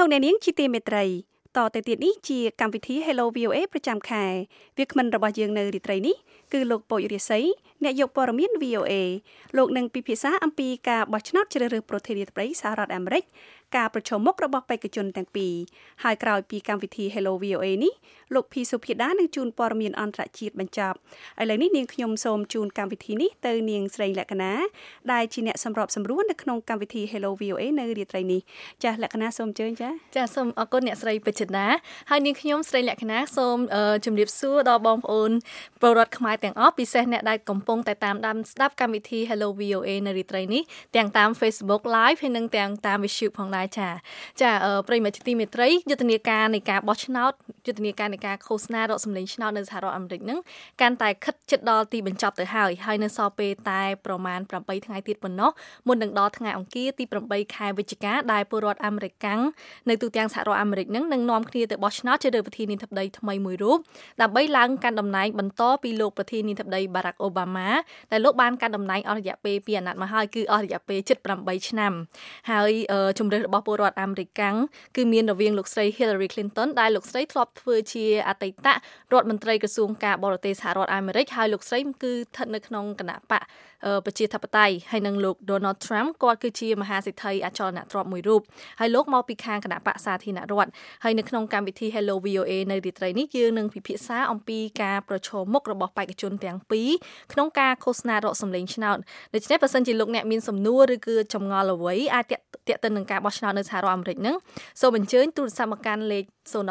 លោកអ្នកនាងជាទីមេត្រីតទៅទៀតនេះជាកម្មវិធី Hello VOA ប្រចាំខែវាគ្មិនរបស់យើងនៅរាត្រីនេះគឺលោកពូចរិស័យអ្នកយកព័ត៌មាន VOA លោកនឹងពិភាក្សាអំពីការបោះឆ្នោតជ្រើសរើសប្រធានាធិបតីសហរដ្ឋអាមេរិកការប្រជុំមុខរបស់បេក្ខជនទាំងពីរហើយក្រោយពីកម្មវិធី Hello VOA នេះលោកភីសុភាដានឹងជូនព័ត៌មានអន្តរជាតិបញ្ចប់ឥឡូវនេះនាងខ្ញុំសូមជូនកម្មវិធីនេះទៅនាងស្រីលក្ខណាដែលជាអ្នកសម្របសម្រួលនៅក្នុងកម្មវិធី Hello VOA នៅរាត្រីនេះចាស់លក្ខណាសូមអញ្ជើញចាសូមអរគុណអ្នកស្រីពេជ្រណាហើយនាងខ្ញុំស្រីលក្ខណាសូមជម្រាបសួរដល់បងប្អូនពលរដ្ឋខ្មែរទាំងអស់ពិសេសអ្នកដែលកំពុងតែតាមដានស្ដាប់កម្មវិធី Hello VOA នៅរាត្រីនេះទាំងតាម Facebook Live ហើយនិងទាំងតាម YouTube ផងដែរចាប្រិយមិត្តទីមេត្រីយុទ្ធនាការនៃការបោះឆ្នោតយុទ្ធនាការនៃការឃោសនារកសម្លេងឆ្នោតនៅសហរដ្ឋអាមេរិកនឹងកាន់តែខិតជិតដល់ទីបញ្ចប់ទៅហើយនៅសល់ពេលតែប្រមាណ8ថ្ងៃទៀតប៉ុណ្ណោះមុននឹងដល់ថ្ងៃអង្គារទី8ខែវិច្ឆិកាដែលពលរដ្ឋអាមេរិកកាំងនៅទូទាំងសហរដ្ឋអាមេរិកនឹងនាំគ្នាទៅបោះឆ្នោតជ្រើសរើសប្រធានាធិបតីថ្មីមួយរូបដើម្បីឡើងកាន់តំណែងបន្តពីលោកប្រធានាធិបតី Barack Obama ដែលលោកបានកាន់តំណែងអស់រយៈពេល2អាណត្តិមកហើយគឺអស់រយៈពេល78ឆ្នាំហើយជំរើសរបស់ពលរដ្ឋអាមេរិកកាំងគឺមានរវាងលោកស្រី Hillary Clinton ដែលលោកស្រីធ្លាប់ធ្វើជាអតីតរដ្ឋមន្ត្រីក្រសួងការបរទេសសហរដ្ឋអាមេរិកហើយលោកស្រីគឺស្ថិតនៅក្នុងគណៈបកប្រជាធិបតេយ្យហើយនឹងលោក Donald Trump គាត់គឺជាមហាសេដ្ឋីអចលនទ្រព្យមួយរូបហើយលោកមកពីខាងគណៈបកសាធារណរដ្ឋហើយនៅក្នុងកម្មវិធី Hello VOA នៅរាត្រីនេះយើងនឹងពិភាក្សាអំពីការប្រឈមមុខរបស់បេក្ខជនទាំងពីរក្នុងការឃោសនារកសម្លេងឆ្នោតដូច្នេះបើសិនជាលោកអ្នកមានសំណួរឬគឺចម្ងល់អ្វីអាចទាក់ទិននឹងការបោះឆ្នោតនៅសហរដ្ឋអាមេរិកហ្នឹងសូមអញ្ជើញទូរស័ព្ទមកកាន់លេខ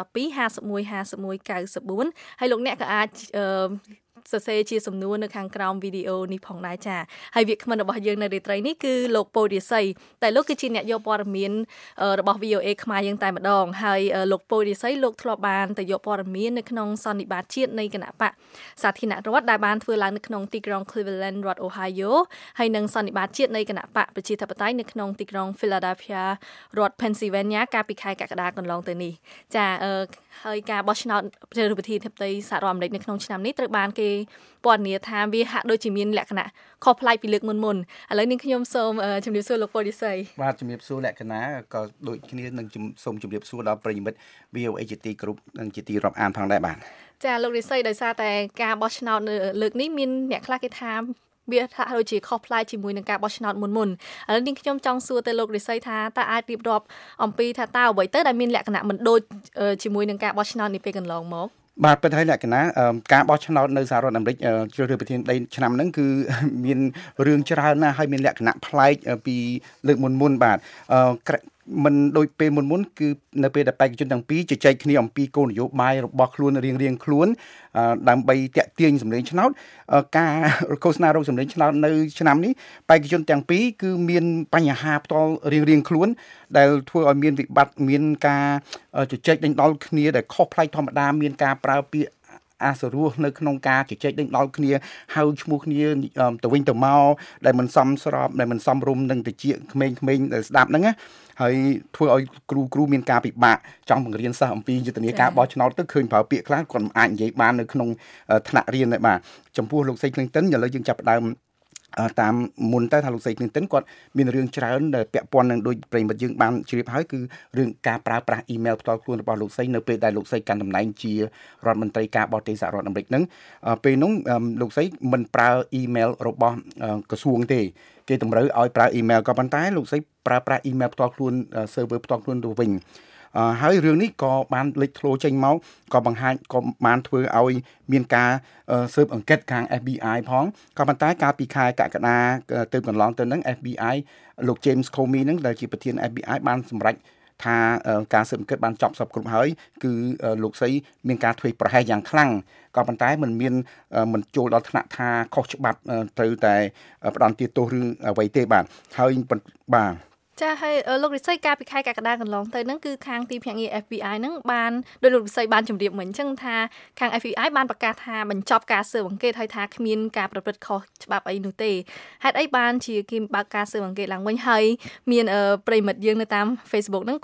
012 51 51 94ហើយលោកអ្នកក៏អាចសរសេរជាសំណួរនៅខាងក្រោមវីដេអូនេះផងដែរចាហើយវាគ្មិនរបស់យើងនៅរាត្រីនេះគឺលោកពូរិស័យតែលោកគឺជាអ្នកយកព័ត៌មានរបស់ VOA ខ្មែរយើងតែម្ដងហើយលោកពូរិស័យលោកធ្លាប់បានទៅយកព័ត៌មាននៅក្នុងសន្និបាតជាតិនៃគណៈបកសាធារណរដ្ឋដែលបានធ្វើឡើងនៅក្នុងទីក្រុង Cleveland រដ្ឋ Ohio ហើយនិងសន្និបាតជាតិនៃគណៈបកប្រជាធិបតេយ្យនៅក្នុងទីក្រុង Philadelphia រដ្ឋ Pennsylvania កាលពីខែកក្កដាកន្លងទៅនេះចាហើយការបោះឆ្នោតជ្រើសរើសប្រធានាធិបតីសហរដ្ឋអាមេរិកនៅក្នុងឆ្នាំនេះត្រូវបានគេពណ៌នាថាវាហាក់ដូចជាមានលក្ខណៈខុសប្លែកពីលើកមុនឥឡូវនេះខ្ញុំសូមជម្រាបសួរលោកពូរិស័យបាទជម្រាបសួរលក្ខណៈក៏ដូចគ្នានឹងសូមជម្រាបសួរដល់ប្រិយមិត្ត VOA ជាទីគ្រប់និងជាទីរាប់អានផងដែរបាទចាលោករិស័យដោយសារតែការបោះឆ្នោតលើកនេះមានអ្នកខ្លះគេថាវាថាដូចជាខុសប្លែកជាមួយនឹងការបោះឆ្នោតមុនឥឡូវនេះខ្ញុំចង់សួរទៅលោករិស័យថាតើអាចរៀបរាប់អំពីថាតើអ្វីទៅដែលមានលក្ខណៈមិនដូចជាមួយនឹងការបោះឆ្នោតនេះពេលកន្លងមកបាទប៉ុន្តែលក្ខណៈការបោះឆ្នោតនៅសហរដ្ឋអាមេរិកជ្រើសរើសប្រធានាធិបតីឆ្នាំហ្នឹងគឺមានរឿងច្រើនណាស់ហើយមានលក្ខណៈប្លែកពីលើកមុនបាទមិនដូចពេលមុនគឺនៅពេលដែលបេក្ខជនទាំងពីរជជែកគ្នាអំពីគោលនយោបាយរបស់ខ្លួនរៀងៗខ្លួនដើម្បីតាក់ទាញសម្លេងឆ្នោតការឃោសនារោគសម្លេងឆ្នោតនៅឆ្នាំនេះបេក្ខជនទាំងពីរគឺមានបញ្ហាផ្ទាល់រៀងៗខ្លួនដែលធ្វើឲ្យមានវិបត្តិមានការជជែកដេញដោលគ្នាដែលខុសប្លែកធម្មតាមានការប្រើពាក្យអាសរោះនៅក្នុងការជជែកដេញដោលគ្នាហៅឈ្មោះគ្នាទៅវិញទៅមកដែលមិនសមស្របដែលមិនសមរម្យនឹងតិចក្មេងៗដែលស្ដាប់ហ្នឹងណាហើយធ្វើឲ្យគ្រូមានការពិបាកចង់បង្រៀនសិស្សអំពីយុទ្ធនាការបោះឆ្នោតទៅឃើញប្រើពាក្យខ្លះគាត់មិនអាចនិយាយបាននៅក្នុងថ្នាក់រៀនទេបាទចំពោះលោកស្រី Clinton ឥឡូវយើងចាប់ផ្ដើមតាមមុនទៅថាលោកស្រី Clinton គាត់មានរឿងច្រើនដែលពាក់ព័ន្ធនឹងដូចប្រិយមិត្តយើងបានជ្រាបហើយគឺរឿងការប្រើប្រាស់អ៊ីមែលផ្ទាល់ខ្លួនរបស់លោកស្រីនៅពេលដែលលោកស្រីកាន់តំណែងជារដ្ឋមន្ត្រីការបរទេសសហរដ្ឋអាមេរិកហ្នឹងពេលនោះលោកស្រីមិនប្រើអ៊ីមែលរបស់ក្រសួងទេគេតម្រូវឲ្យប្រើអ៊ីមែលក៏ប៉ុន្តែលោកស្រីប្រើប្រាស់អ៊ីមែលផ្ទាល់ខ្លួន server ផ្ទាល់ខ្លួនទៅវិញហើយរឿងនេះក៏បានលេចធ្លោចេញមកក៏បង្ហាញក៏បានធ្វើឲ្យមានការស៊ើបអង្កេតខាង FBI ផងក៏ប៉ុន្តែកាលពីខែកក្កដាទៅកន្លងទៅហ្នឹង FBI លោក James Comey ហ្នឹងដែលជាប្រធាន FBI បានសម្រេចថាការស៊ើបអង្កេតបានចប់សពគ្រប់ហើយគឺលោកស្រីមានការធ្វេសប្រហែសយ៉ាងខ្លាំងក៏ប៉ុន្តែមិនចូលដល់ថ្នាក់ថាខុសច្បាប់ត្រូវតែផ្ដន្ទាទោសឬអ្វីទេបាទហើយបាទចាហើយលោករិស័យកាលពីខែកក្កដាកន្លងទៅហ្នឹងគឺខាងទីភ្នាក់ងារ FBI ហ្នឹងបានដោយលោករិស័យបានជម្រាបមិញអញ្ចឹងថាខាង FBI បានប្រកាសថាបញ្ចប់ការស៊ើបអង្កេតហើយថាគ្មានការប្រព្រឹត្តខុសច្បាប់អីនោះទេហេតុអីបានជាគេបើកការស៊ើបអង្កេតឡើងវិញហើយមានប្រិមិត្តយើងនៅតាម Facebook ហ្នឹងគាត់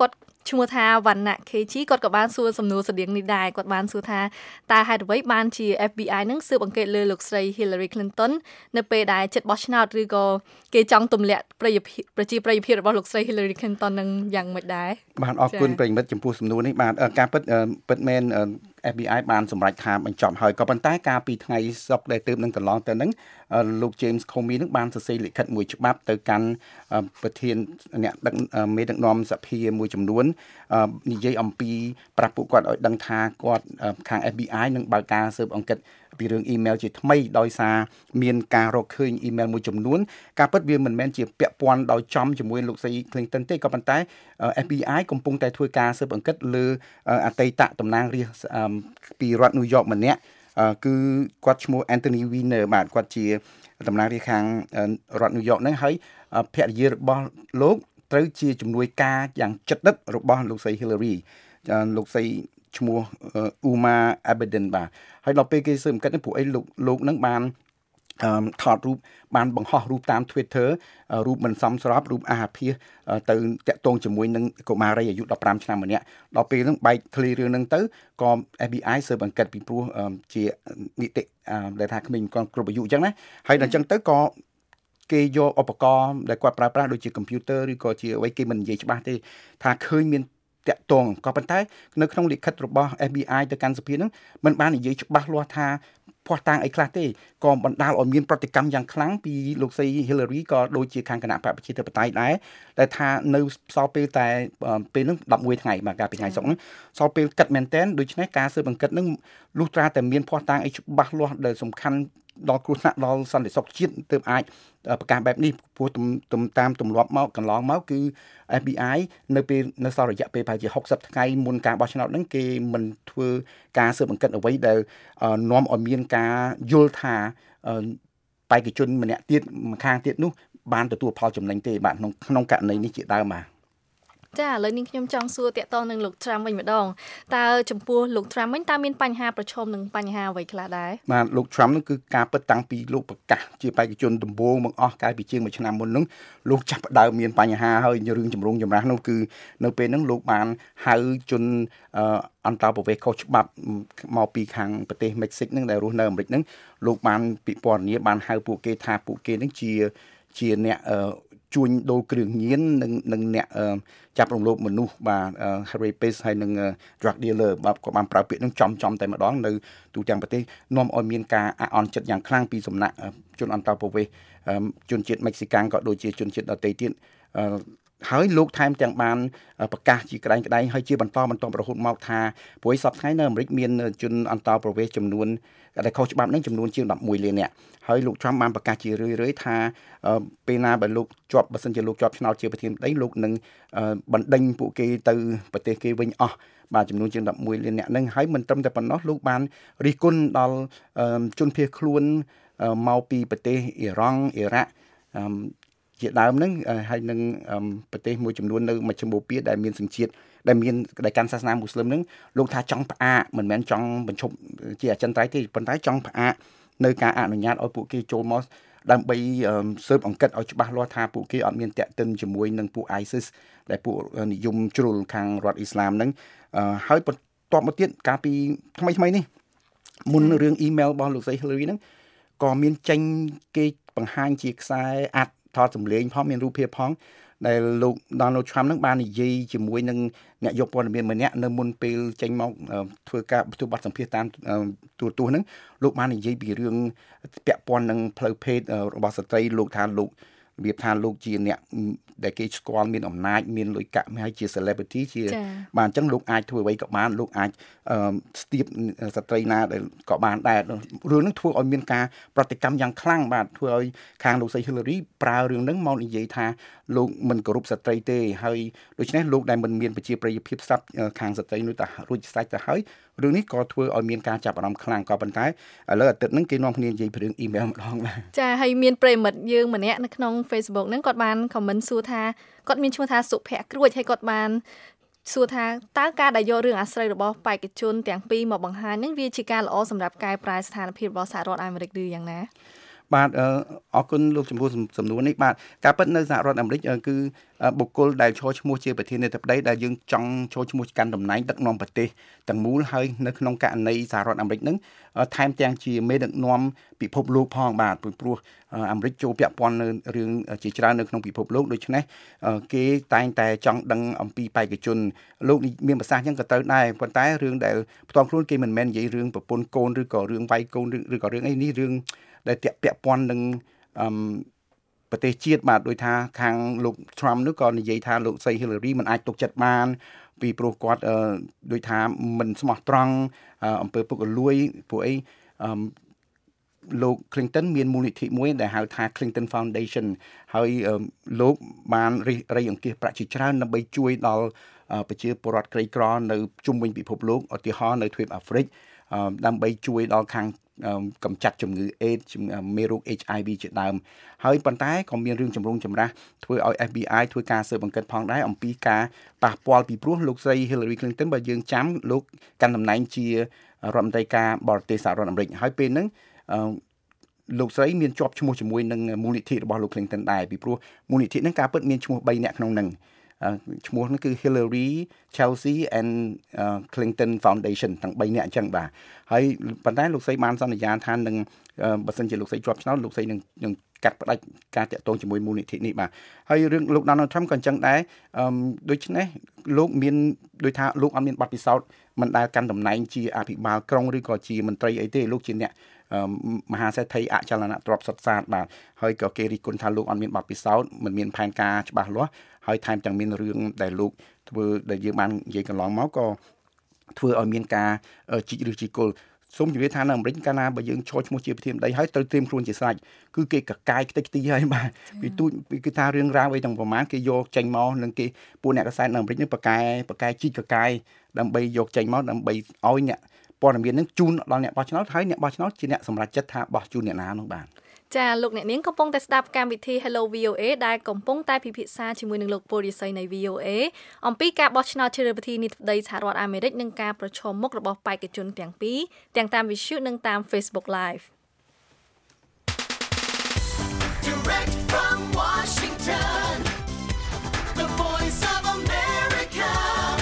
ឈ្មោះថាវណ្ណៈ KG គាត់ក៏បានសួរសំណួរស្តៀងនេះដែរគាត់បានសួរថាតើហេតុអ្វីបានជា FBI នឹងស៊ើបអង្កេតលើលោកស្រី Hillary Clinton នៅពេលដែលជិតបោះឆ្នោតឬក៏គេចង់ទម្លាក់ប្រជាប្រិយភាពរបស់លោកស្រី Hillary Clinton នឹងយ៉ាងម៉េចដែរបាទអរគុណប្រិយមិត្តចំពោះសំណួរនេះបាទការពិតមែន FBI បានសម្រេចថាបញ្ចប់ហើយក៏ប៉ុន្តែកាលពីថ្ងៃសុក្រដែលទើបនឹងកន្លងទៅហ្នឹងលោក James Comey នឹងបានសរសេរលិខិតមួយច្បាប់ទៅកាន់ប្រធានអ្នកដឹកមេដឹកនាំសភាមួយចំនួននិយាយអំពីប្រាប់ពួកគាត់ឲ្យដឹងថាគាត់ខាង FBI នឹងបើកការស៊ើបអង្កេតពីរឿងអ៊ីមែលជាថ្មីដោយសារមានការរកឃើញអ៊ីមែលមួយចំនួនការពិតវាមិនមែនជាពាក់ព័ន្ធដោយចំជាមួយលោកស្រី Clinton ទេក៏ប៉ុន្តែ FBI កំពុងតែធ្វើការស៊ើបអង្កេតលើអតីតតំណាងរាស្ត្រពីរដ្ឋ New York ម្នាក់គឺគាត់ឈ្មោះ Anthony Weiner បាទគាត់ជាតំណាងរាស្ត្រខាងរដ្ឋ New York ហ្នឹងហើយភរិយារបស់លោកត្រូវជាជំនួយការយ៉ាងជិតដិតរបស់លោកស្រី Hillary លោកស្រីឈ្មោះ Uma Abedin បាទហើយដល់ពេលគេស៊ើបអង្កេតនេះពួកអីលោកនឹងបានថតរូបបានបង្ហោះរូបតាម Twitter រូបមិនសមស្របរូបអាហាភាសទៅតាក់ទងជាមួយនឹងកុមារីអាយុ15ឆ្នាំម្នាក់ដល់ពេលហ្នឹងបែកធ្លាយរឿងហ្នឹងទៅក៏ FBI ស៊ើបអង្កេតពីព្រោះជានីតិដែលថាក្មេងគ្រប់អាយុអញ្ចឹងណាហើយដល់អញ្ចឹងទៅក៏គេយកឧបករណ៍ដែលគាត់ប្រើប្រាស់ដូចជា computer ឬក៏ជាអ្វីគេមិននិយាយច្បាស់ទេថាឃើញមានតាក់ទងក៏ប៉ុន្តែនៅក្នុងលិខិតរបស់ FBI ទៅកាន់សភាហ្នឹងมันបាននិយាយច្បាស់លាស់ថាភ័ស្តុតាងអីខ្លះទេក៏បណ្ដាលឲ្យមានប្រតិកម្មយ៉ាងខ្លាំងពីលោកស្រី Hillary ក៏ដូចជាខាងគណៈបព្វជិតបតៃដែរដែលថានៅសល់ពេលតែពេលហ្នឹង11ថ្ងៃបាទកាលពីថ្ងៃសុក្រហ្នឹងសល់ពេលកាត់មែនតែនដូច្នេះការស៊ើបអង្កេតហ្នឹងលុះត្រាតែមានភ័ស្តុតាងអីច្បាស់លាស់ដែលសំខាន់ដល់គ្រោះថ្នាក់ដល់សន្តិសុខជាតិទើបអាចប្រកាសបែបនេះព្រោះតាមទម្លាប់មកកន្លងមកគឺ FBI នៅសល់រយៈពេលប្រហែលជា60ថ្ងៃមុនការបោះឆ្នោតហ្នឹងគេមិនធ្វើការស៊ើបអង្កេតអ្វីដែលនាំឲ្យមានការយល់ថាបេក្ខជនម្នាក់ទៀតម្ខាងទៀតនោះបានទទួលផលចំណេញទេបាទក្នុងករណីនេះជាដើមបាទចាឥឡូវនេះខ្ញុំចង់សួរតាក់ទងនឹងលោក Trump វិញម្ដងតើចំពោះលោក Trump វិញតើមានបញ្ហាប្រឈមនឹងបញ្ហាអ្វីខ្លះដែរបាទលោក Trump នោះគឺការពិតតាំងពីលោកប្រកាសជាបេក្ខជនដំបូងមកអស់កាលពីជាង1ឆ្នាំមុននោះលោកចាប់ផ្ដើមមានបញ្ហាហើយរឿងចម្រូងចម្រាសនោះគឺនៅពេលហ្នឹងលោកបានហៅជនអន្តរប្រវេសន៍ខុសច្បាប់មកពីខាងប្រទេសមិចស៊ិកហ្នឹងដែលរស់នៅអាមេរិកហ្នឹងលោកបានពិពណ៌នាបានហៅពួកគេថាពួកគេហ្នឹងជាអ្នកជួញដូរគ្រឿងញៀននិងអ្នកចាប់រំលោភមនុស្សបាទ rapist ហើយនិង drug dealer បាទក៏បានប្រើពាក្យនឹងចំតែម្ដងនៅទូទាំងប្រទេសនាំឲ្យមានការអាក់អន់ចិត្តយ៉ាងខ្លាំងពីសំណាក់ជនអន្តរប្រវេសន៍ជនជាតិមិចស៊ីកាំងក៏ដូចជាជនជាតិដទៃទៀតហើយលោកថែមទាំងបានប្រកាសជាក្តែងហើយជាបន្តរហូតមកថាព្រោះសប្តាហ៍ថ្ងៃនៅអាមេរិកមានជនអន្តរប្រវេសន៍ចំនួនដែលខុសច្បាប់នឹងចំនួនជាង11លាននាក់ហើយលោក Trump បានប្រកាសជារឿយៗថាពេលណាបើលោកបើសិនជាលោកជាប់ឆ្នោតជាប្រធានាធិបតីលោកនឹងបណ្ដេញពួកគេទៅប្រទេសគេវិញអស់បាទចំនួនជាង11លាននាក់ហ្នឹងហើយមិនត្រឹមតែប៉ុណ្ណោះលោកបានរិះគន់ដល់ជនភៀសខ្លួនមកពីប្រទេសអ៊ីរ៉ង់អ៊ីរ៉ាក់ជាដើមហ្នឹងហើយនឹងប្រទេសមួយចំនួននៅមជ្ឈមបូព៌ាដែលមានសញ្ជាតិដែលកាន់សាសនាមូស្លឹមហ្នឹងលោកថាចង់ផ្អាកមិនមែនចង់បញ្ឈប់ជាអចិន្ត្រៃយ៍ទេប៉ុន្តែចង់ផ្អាកនៅការអនុញ្ញាតឲ្យពួកគេចូលមកដើម្បីស៊ើបអង្កេតឲ្យច្បាស់លាស់ថាពួកគេអត់មានតាក់ទិនជាមួយនឹងពួក ISIS ដែលពួកនិយមជ្រុលខាងរដ្ឋអ៊ីស្លាមហ្នឹងហើយបន្ទាប់មកទៀតកាលពីថ្មីនេះមុនរឿងអ៊ីមែលរបស់លោកស្រី Hillary ហ្នឹងក៏មានចេញគេបង្ហាញជាខ្សែអាត់ថតសម្លេងផងមានរូបភាពផងដែលលោក Donald Trump នឹងបាននិយាយជាមួយនឹងអ្នកយកព័ត៌មានម្នាក់នៅមុនពេលចេញមកធ្វើការបទសម្ភាសន៍តាមទូរទស្សន៍ហ្នឹងលោកបាននិយាយពីរឿងពាក់ព័ន្ធនឹងផ្លូវភេទរបស់ស្ត្រីលោកថាលោករបៀបថាលោកជាអ្នកដែលគេស្គាល់មានអំណាចមានលុយកាក់ហើយជា celebrity ជាបាទអញ្ចឹងលោកអាចធ្វើអ្វីក៏បានលោកអាចស្ទាបស្ត្រីណាដែលក៏បានដែររឿងហ្នឹងធ្វើឲ្យមានការប្រតិកម្មយ៉ាងខ្លាំងបាទធ្វើឲ្យខាងលោកស្រី Hillary ប្រើរឿងហ្នឹងមកនិយាយថាលោកមិនគោរពស្ត្រីទេហើយដូច្នេះលោកដែលមិនមានប្រជាប្រិយភាពស្រាប់ខាងស្ត្រីនោះតែរួចស្រេចទៅហើយរឿងនេះក៏ធ្វើឲ្យមានការចាប់អារម្មណ៍ខ្លាំងក៏ប៉ុន្តែឥឡូវអាទិត្យហ្នឹងគេនាំគ្នានិយាយពីរឿង email ម្ដងបាទចាហើយមានប្រិមិត្តយើងម្នាក់នៅក្នុង Facebook ហ្នឹងគាត់បាន comment សួរថាគាត់មានឈ្មោះថាសុភ័ក្រគ្រួចហើយគាត់បានសួរថាតើការដែលយករឿងអាស្រ័យរបស់បេក្ខជនទាំងពីរមកបង្ហាញហ្នឹងវាជាការល្អសម្រាប់កែប្រែស្ថានភាពរបស់សហរដ្ឋអាមេរិកឬយ៉ាងណាបាទអរគុណលោកចំពោះសំណួរនេះបាទការពិតនៅសហរដ្ឋអាមេរិកគឺបុគ្គលដែលចូលឈ្មោះជាប្រធានាធិបតីដែលយើងចង់ចូលឈ្មោះកាន់តំណែងដឹកនាំប្រទេសទាំងមូលហើយនៅក្នុងករណីសហរដ្ឋអាមេរិកនឹងថែមទាំងជាមេដឹកនាំពិភពលោកផងបាទព្រោះអាមេរិកចូលពាក់ព័ន្ធនៅរឿងជាច្រើននៅក្នុងពិភពលោកដូច្នេះគេតែងតែចង់ដឹងអំពីបេក្ខជនលោកមានប្រសាសន៍អញ្ចឹងក៏ត្រូវដែរប៉ុន្តែរឿងដែលផ្ទាល់ខ្លួនគេមិនមែននិយាយរឿងប្រពន្ធកូនឬក៏រឿងវាយកូនឬក៏រឿងអីនេះរឿងដែលពាក់ព័ន្ធនឹងប្រទេសជាតិបាទដោយថាខាងលោក Trump នោះក៏និយាយថាលោកស្រី Hillary មិនអាចទុកចិត្តបានពីព្រោះគាត់ដោយថាមិនស្មោះត្រង់អំពើពុករលួយពួកអីលោក Clinton មានមូលនិធិមួយដែលហៅថា Clinton Foundation ហើយលោកបានរៃអង្គាសប្រាក់ជាច្រើនដើម្បីជួយដល់ប្រជាពលរដ្ឋក្រីក្រនៅជុំវិញពិភពលោកឧទាហរណ៍នៅទ្វីបអាហ្វ្រិកដើម្បីជួយដល់ខាងកម្ចាត់ជំងឺ AIDS មេរោគ HIV ជាដើមហើយប៉ុន្តែក៏មានរឿងចម្រូងចម្រាសធ្វើឲ្យ FBI ធ្វើការស៊ើបអង្កេតផងដែរអំពីការប៉ះពាល់ពីព្រោះលោកស្រី Hillary Clinton បើយើងចាំលោកកាន់តំណែងជារដ្ឋមន្ត្រីការបរទេសសហរដ្ឋអាមេរិកហើយពេលហ្នឹងលោកស្រីមានជាប់ឈ្មោះជាមួយនឹងមូលនិធិរបស់លោក Clinton ដែរពីព្រោះមូលនិធិហ្នឹងការពិតមានឈ្មោះ3នាក់ក្នុងហ្នឹងឈ្មោះហ្នឹងគឺ Hillary Chelsea and Clinton Foundation ទាំង3នាក់អញ្ចឹងបាទហើយប៉ុន្តែលោកស្រីបានសន្យាថានឹងបើសិនជាលោកស្រីជាប់ឆ្នោតលោកស្រីនឹងកាត់ផ្តាច់ការតាក់ទងជាមួយមូលនិធិនេះបាទហើយរឿងលោក Donald Trump ក៏អញ្ចឹងដែរដូច្នេះលោកមានដូចថាលោកអត់មានបទពិសោធន៍មិនដែលកាន់តំណែងជាអភិបាលក្រុងឬក៏ជាមន្ត្រីអីទេលោកជាអ្នកមហាសេដ្ឋីអចលនទ្រព្យសុទ្ធសាធបាទហើយក៏គេរិះគន់ថាលោកអត់មានបទពិសោធន៍មិនមានផែនការច្បាស់លាស់ហើយថែមទាំងមានរឿងដែលលោកធ្វើដែលយើងបាននិយាយកន្លងមកក៏ធ្វើឲ្យមានការជីកឬជីគល់សូមជម្រាបថានៅអាមេរិកកាលណាបើយើងចូលឈ្មោះជាប្រធានាធិបតីហើយត្រូវត្រៀមខ្លួនជាស្រេចគឺគេកកាយខ្ទេចខ្ទីហើយបាទពីថារឿងរ៉ាវអីទាំងប្រមាណគេយកចេញមកនឹងគេពួកអ្នកកសែតនៅអាមេរិកនេះប្រកែជីកកកាយដើម្បីយកចេញមកដើម្បីឲ្យអ្នកព័ត៌មាននឹងជូនដល់អ្នកបោះឆ្នោតហើយអ្នកបោះឆ្នោតជាអ្នកសម្រេចចិត្តថាបោះជូនអ្នកណានោះបាទចាលោកអ្នកនាងកំពុងតែស្ដាប់កម្មវិធី Hello VOA ដែលកំពុងតែពិភាក្សាជាមួយនឹងលោកពលរិស័យនៃ VOA អំពីការបោះឆ្នោតជ្រើសរើសប្រធានាធិបតីសហរដ្ឋអាមេរិកនិងការប្រឈមមុខរបស់បេក្ខជនទាំងពីរទាំងតាមវិទ្យុនិងតាម Facebook Live Direct from Washington The Voice of America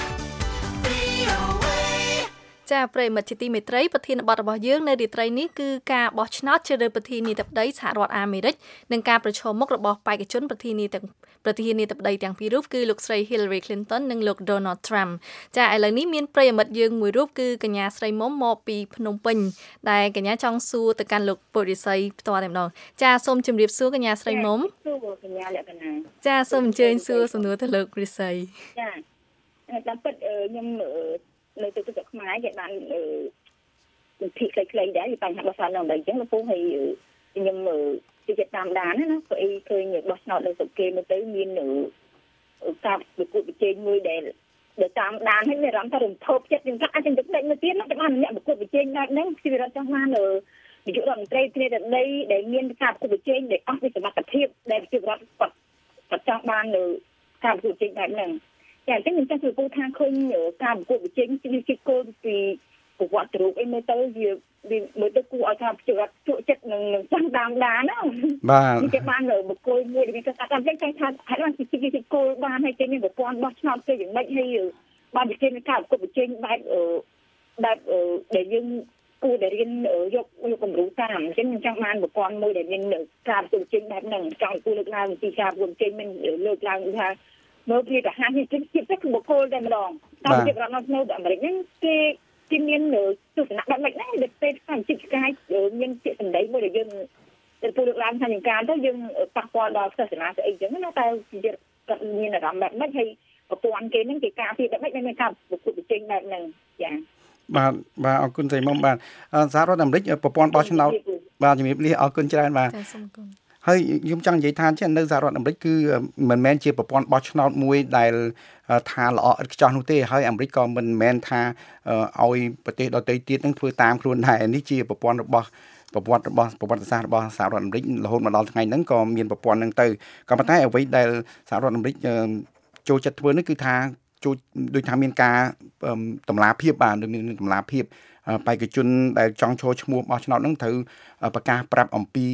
VOA ចាប្រិយមិត្តជាទីមេត្រីប្រធានបទរបស់យើងនៅរាត្រីនេះគឺការបោះឆ្នោតជ្រើសរើសប្រធានាធិបតីសហរដ្ឋអាមេរិកនិងការប្រឈមមុខរបស់បេក្ខជនប្រធានាធិបតីទាំងពីររូបគឺលោកស្រី Hillary Clinton និងលោក Donald Trump ចាឥឡូវនេះមានប្រិយមិត្តយើងមួយរូបគឺកញ្ញាស្រីមុំមកពីភ្នំពេញដែលកញ្ញាចង់សួរទៅកាន់លោកពលរិស័យផ្ទាល់តែម្ដងចាសូមជម្រាបសួរកញ្ញាស្រីមុំសួរកញ្ញាលក្ខណៈចាសូមអញ្ជើញសួរសំណួរទៅលោករិស័យចាតាមពិតខ្ញុំនៅទៅទឹកខ្មែរគេបានវិធីខ្លីៗដែរពីបញ្ហាបោះឆ្នោតនៅអីចឹងលោកពូហើយខ្ញុំទីចិត្តតាមដានណាព្រោះអីឃើញបោះឆ្នោតនៅស្រុកគេមើលទៅមានការប្រកួតប្រជែងមួយដែលតាមដានហើយមានអារម្មណ៍ថារំភើបចិត្តខ្ញុំថាអាចនឹងដឹកមកទៀតណាតែបានអ្នកប្រកួតប្រជែងបែបហ្នឹងគឺរដ្ឋចង់បាននាយករដ្ឋមន្ត្រីប្រធានាធិបតីដែលមានការប្រកួតប្រជែងដែលអស់ពីសមត្ថភាពដែលប្រជាពលរដ្ឋគាត់ចង់បាននៅការប្រកួតប្រជែងបែបហ្នឹងចាអញ្ចឹងខ្ញុំចង់សួរពូថាឃើញការប្រកួតប្រជែងជាគោលពីប្រវត្តិរូបអីមើលទៅវាមើលទៅគួរឲ្យថាប្រជាពលរដ្ឋជក់ចិត្តនឹងចង់តាមដានណាបាទគេបានបុគ្គលមួយដែលមានការតាមចេញថាហេតុបានជាគោលបានហើយគេមានប្រព័ន្ធបោះឆ្នោតគេយ៉ាងម៉េចហើយបានជាមានការប្រកួតប្រជែងបែបដែលយើងគួរតែរៀនយកគំរូតាមអញ្ចឹងខ្ញុំចង់បានប្រព័ន្ធមួយដែលមានការប្រកួតប្រជែងបែបហ្នឹងចង់គួរលើកឡើងពីការប្រកួតប្រជែងមិនលើកឡើងថាមើលពីប្រហារនេះជាពិសេសគឺបុគ្គលតែម្ដងតាមជារដ្ឋនៅអាមេរិកហ្នឹងគេមានទស្សនៈបែបម៉េចដែរដែលពេលខាងជីវកាយមានពាក្យសម្ដីមួយដែលយើងទៅលើកឡើងថាយ៉ាងការទៅយើងប៉ះពាល់ដល់សាសនាស្អីចឹងណាតែជាគាត់មានអារម្មណ៍បែបម៉េចហើយប្រព័ន្ធគេហ្នឹងគេការពារបែបម៉េចមានការប្រកួតប្រជែងបែបហ្នឹងចាបាទអរគុណស្រីមុំបាទសហរដ្ឋអាមេរិកប្រព័ន្ធបោះឆ្នោតបាទជំរាបលាអរគុណច្រើនបាទចាសូមគុណហើយខ្ញុំចង់និយាយថានៅសហរដ្ឋអាមេរិកគឺមិនមែនជាប្រព័ន្ធបោះឆ្នោតមួយដែលថាល្អឥតខ្ចោះនោះទេហើយអាមេរិកក៏មិនមែនថាឲ្យប្រទេសដទៃទៀតនឹងធ្វើតាមខ្លួនដែរនេះជាប្រព័ន្ធរបស់ប្រវត្តិសាស្ត្ររបស់សហរដ្ឋអាមេរិករហូតមកដល់ថ្ងៃហ្នឹងក៏មានប្រព័ន្ធហ្នឹងទៅក៏ប៉ុន្តែអ្វីដែលសហរដ្ឋអាមេរិកចូលចិត្តធ្វើនេះគឺថាជួយដូចថាមានការតម្លាភាពបាទមានតម្លាភាពបេក្ខជនដែលចង់ចូលឈ្មោះបោះឆ្នោតហ្នឹងត្រូវប្រកាសប្រាប់អំពី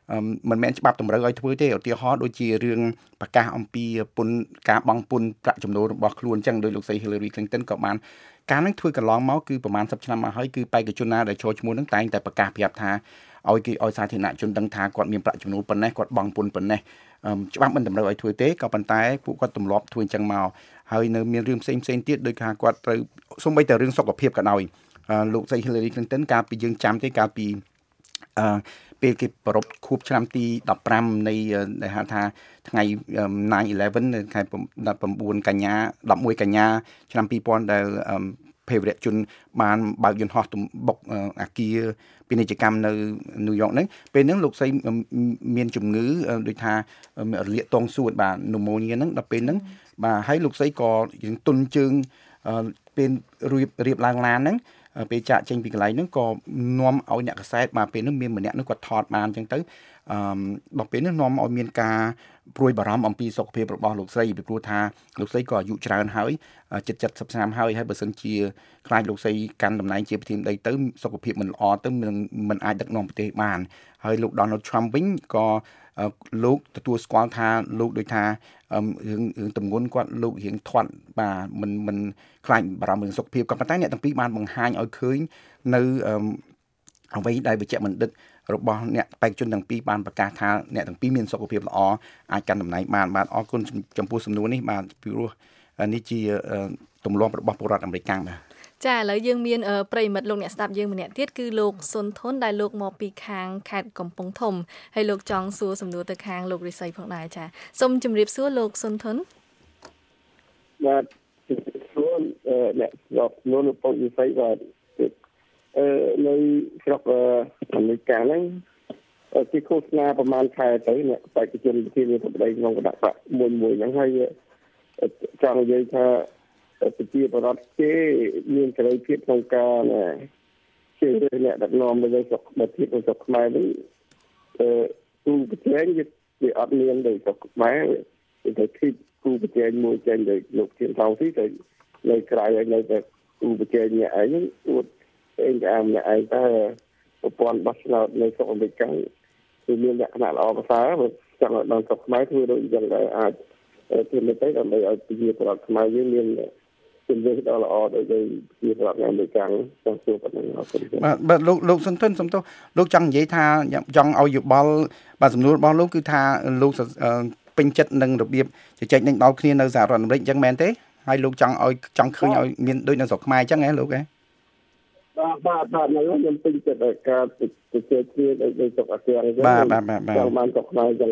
មិនមែនច្បាប់តម្រូវឲ្យធ្វើទេឧទាហរណ៍ដូចជារឿងប្រកាសអំពីពន្ធការបង់ពន្ធប្រាក់ចំណូលរបស់ខ្លួនអញ្ចឹងដោយលោកស្រី Hillary Clinton ក៏បានការនឹងធ្វើកន្លងមកគឺប្រហែល10ឆ្នាំមកហើយគឺបេក្ខជនណាដែលចូលឈ្មោះនឹងតែងតែប្រកាសប្រាប់ថាឲ្យសាធារណជនដឹងថាគាត់មានប្រាក់ចំណូលប៉ុណ្ណេះគាត់បង់ពន្ធប៉ុណ្ណេះច្បាប់មិនតម្រូវឲ្យធ្វើទេក៏ប៉ុន្តែពួកគាត់ទម្លាប់ធ្វើអញ្ចឹងមកហើយនៅមានរឿងផ្សេងទៀតដោយថាគាត់ត្រូវសូម្បីតែរឿងសុខភាពក៏ដោយលោកស្រី Hillary Clinton កាលពីយើងចាំទេកាលពីពេលគេប្រពខួបឆ្នាំទី15នៃដែលហៅថាថ្ងៃ 9/11 នៅខែ9កញ្ញា11កញ្ញាឆ្នាំ2000ដែលភេរវជនបានបើកយន្តហោះបុកអាគារពាណិជ្ជកម្មនៅញូវយ៉កហ្នឹងពេលហ្នឹងលោកស្រីមានជំងឺដូចថារលាកទងសួតបាទ pneumonia ហ្នឹងដល់ពេលហ្នឹងបាទហើយលោកស្រីក៏យើងទុនជើងពេលរៀបឡើងឡានហ្នឹងពេលចាក់ចេញពីកន្លែងហ្នឹងក៏នាំឲ្យអ្នកកសែតបាទពេលហ្នឹងមានម្នាក់នោះគាត់ថតបានអញ្ចឹងទៅដល់ពេលហ្នឹងនាំឲ្យមានការព្រួយបារម្ភអំពីសុខភាពរបស់លោកស្រីពីព្រោះថាលោកស្រីក៏អាយុច្រើនហើយជិត70ឆ្នាំហើយបើសិនជាខ្លាចលោកស្រីកាន់តំណែងជាប្រធានាធិបតីទៅសុខភាពមិនល្អទៅមិនអាចដឹកនាំប្រទេសបានហើយលោក Donald Trump វិញក៏លោកទទួលស្គាល់ថាលោកដូចថារឿងទម្ងន់គាត់លោករៀងធាត់បាទមិនខ្លាចបារម្ភរឿងសុខភាពក៏ប៉ុន្តែអ្នកទាំងពីរបានបង្ហាញឲ្យឃើញនៅអ្វីដែលវិជ្ជបណ្ឌិតរបស់អ្នកបេក្ខជនទាំងពីរបានប្រកាសថាអ្នកទាំងពីរមានសុខភាពល្អអាចកាន់តំណែងបានបាទអរគុណចំពោះសំណួរនេះបាទពីព្រោះនេះជាទម្លាប់របស់ពលរដ្ឋអាមេរិកកាំងបាទចាឥឡូវយើងមានប្រិយមិត្តលោកអ្នកស្ដាប់យើងម្នាក់ទៀតគឺលោកសុនធនដែលលោកមកពីខាងខេត្តកំពង់ធំហើយលោកចង់សួរសំណួរទៅខាងលោករិស័យផងដែរចាសូមជម្រាបសួរលោកសុនធនបាទសួរអ្នកស្ដាប់លោកពងរិស័យបាទនៅស្រុកអាមេរិកហ្នឹងគេឃោសនាប្រហែលខែទៅអ្នកបេក្ខជនប្រធានាធិបតីក្នុងគណៈបកមួយហ្នឹងហើយចង់និយាយថាប្រជាពលរដ្ឋគេមានសេរីភាពក្នុងការជឿអ្នកដឹកនាំនៅស្រុកប្រទេសស្រុកខ្មែរនេះគូប្រជែងវាអត់មានដូចស្រុកខ្មែរតែគូប្រជែងមួយចេញដោយលោកជាថោងទីទៅនៅក្រៅហើយនៅតែគូប្រជែងនេះឯងអួតឯងតាមអ្នកឯងតែប្រព័ន្ធបោះឆ្នោតនៅស្រុកអាមេរិកគឺមានលក្ខណៈល្អប្រសើរចង់ឲ្យដល់ស្រុកខ្មែរធ្វើដូចអញ្ចឹងដែរអាចធ្វើទៅដើម្បីឲ្យប្រជាពលរដ្ឋខ្មែរយើងមានជំនឿដ៏ល្អដោយប្រជាពលរដ្ឋអាមេរិកចង់ធ្វើប៉ុណ្ណឹងអរគុណបាទលោកសុនទិនសំទោសលោកចង់និយាយថាចង់ឲ្យយោបល់បាទសំណួររបស់លោកគឺថាលោកពេញចិត្តនឹងរបៀបជជែកនឹងដល់គ្នានៅសហរដ្ឋអាមេរិកអញ្ចឹងមែនទេហើយលោកចង់ឃើញឲ្យមានដូចនៅស្រុកខ្មែរអញ្ចឹងហ៎លោកហ៎បាទខ្ញុំពេញចិត្តការជជែកគ្នាដោយស្រុកអាស៊ានអញ្ចឹងបាទចង់បានស្រុកខ្មែរអញ្ចឹង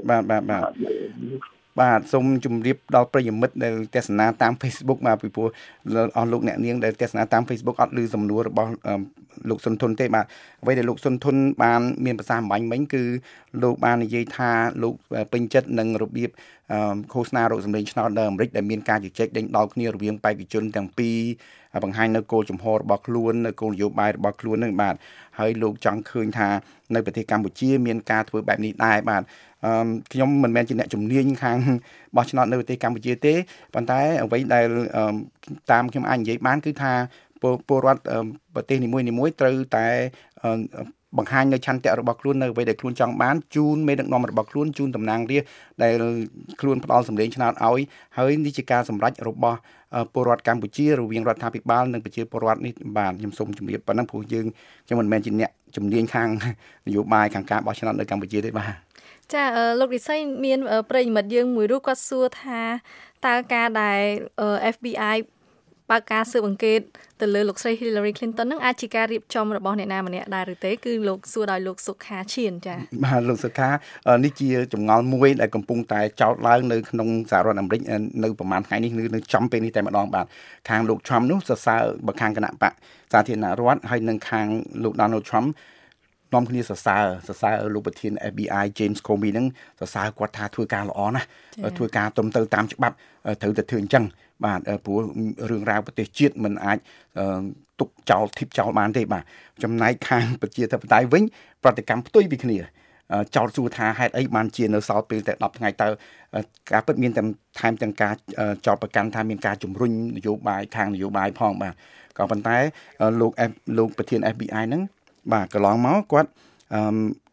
បាទសូមជម្រាបដល់ប្រិយមិត្តដែលទស្សនាតាម Facebook បាទពីព្រោះអស់លោកអ្នកនាងដែលទស្សនាតាម Facebook អត់ឮសំណួររបស់លោកសុនធនទេបាទអ្វីដែលលោកសុនធនបានមានប្រសាសន៍អំបញ្ញមិញគឺលោកបាននិយាយថាលោកពេញចិត្តនឹងរបៀបឃោសនារកសម្លេងឆ្នោតនៅអាមេរិកដែលមានការជជែកដេញដោលគ្នារវាងបេក្ខជនទាំងពីរបង្ហាញនៅគោលចំហរបស់ខ្លួននៅគោលនយោបាយរបស់ខ្លួននឹងបាទហើយលោកចង់ឃើញថានៅប្រទេសកម្ពុជាមានការធ្វើបែបនេះដែរបាទខ្ញុំមិនមែនជាអ្នកជំនាញខាងបោះឆ្នោតនៅប្រទេសកម្ពុជាទេប៉ុន្តែអ្វីដែលតាមខ្ញុំអាចនិយាយបានគឺថាពលរដ្ឋប្រទេសនីមួយៗត្រូវតែបង្ហាញនៅឆន្ទៈរបស់ខ្លួននៅអ្វីដែលខ្លួនចង់បានជូនមេដឹកនាំរបស់ខ្លួនជូនតំណាងរាស្ត្រដែលខ្លួនផ្ដល់សម្លេងឆ្នោតឲ្យហើយនេះជាការសម្រេចរបស់ពលរដ្ឋកម្ពុជារវាងរដ្ឋាភិបាលនិងប្រជាពលរដ្ឋនេះបាទខ្ញុំសូមជម្រាបប៉ុណ្ណឹងព្រោះខ្ញុំមិនមែនជាអ្នកជំនាញខាងនយោបាយខាងការបោះឆ្នោតនៅកម្ពុជាទេបាទចាលោករិស័យមានប្រិយមិត្តយើងមួយរូបគាត់សួរថាតើការដែល FBI បើកការស៊ើបអង្កេតទៅលើលោកស្រី Hillary Clinton នឹងអាចជាការរៀបចំរបស់អ្នកណាម្នាក់ដែរឬទេគឺលោកសួរដោយលោកសុខាឈៀនចាបាទលោកសុខានេះជាចម្ងល់មួយដែលកំពុងតែចោទឡើងនៅក្នុងសហរដ្ឋអាមេរិកនៅប្រហែលថ្ងៃនេះនៅចំពេលនេះតែម្ដងបាទខាងលោក Trump នោះសរសើរបើខាងគណៈបកសាធារណរដ្ឋហើយនឹងខាងលោក Donald Trump នាំគ្នាសរសើរលោកប្រធាន FBI James Comey ហ្នឹងសរសើរគាត់ថាធ្វើការល្អណាស់ធ្វើការត្រឹមត្រូវតាមច្បាប់ត្រូវតែធ្វើអញ្ចឹងបាទព្រោះរឿងរ៉ាវប្រទេសជាតិមិនអាចទុកចោលធីបចោលបានទេបាទចំណែកខាងប្រជាធិបតេយ្យវិញប្រតិកម្មផ្ទុយពីគ្នាចោទសួរថាហេតុអីបានជានៅសល់ពេលតែ10ថ្ងៃតើការពិតមានតែថែមទាំងការចោទប្រកាន់ថាមានការជំរុញនយោបាយខាងនយោបាយផងបាទក៏ប៉ុន្តែលោកប្រធាន FBI ហ្នឹងបាទកន្លងមកគាត់